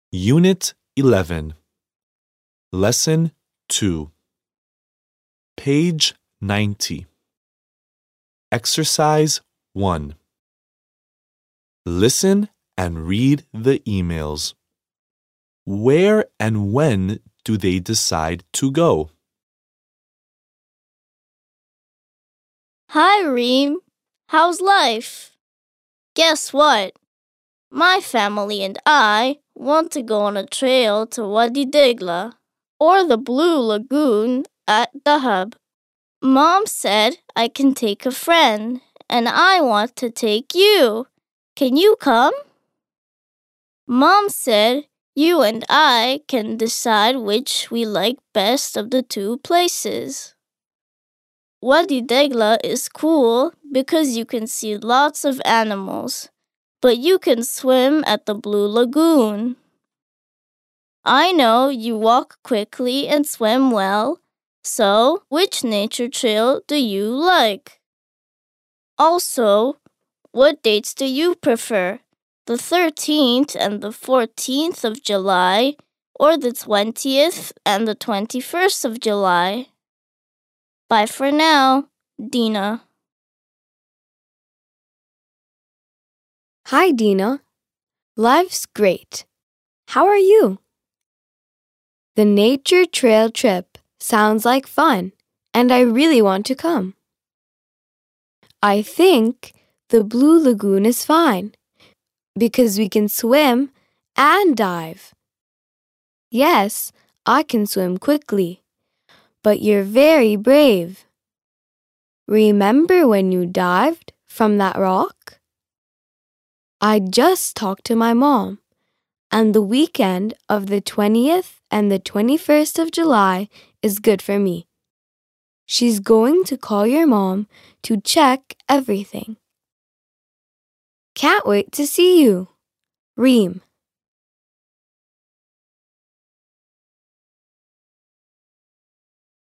Unit 11, Lesson 2, Page 90. Exercise 1. Listen and read the emails. Where and when do they decide to go? Hi, Reem. How's life? Guess what? My family and I want to go on a trail to Wadi Degla or the Blue Lagoon at Dahab. Mom said I can take a friend, and I want to take you. Can you come? Mom said you and I can decide which we like best of the two places. Wadi Degla is cool because you can see lots of animals, but you can swim at the Blue Lagoon. I know you walk quickly and swim well, so which nature trail do you like? Also, what dates do you prefer? The 13th and the 14th of July, or the 20th and the 21st of July? Bye for now, Dina. Hi, Dina. Life's great. How are you? The nature trail trip sounds like fun, and I really want to come. I think the Blue Lagoon is fine because we can swim and dive. Yes, I can swim quickly, but you're very brave. Remember when you dived from that rock? I just talked to my mom, and the weekend of the 20th and the 21st of July is good for me. She's going to call your mom to check everything. Can't wait to see you. Reem.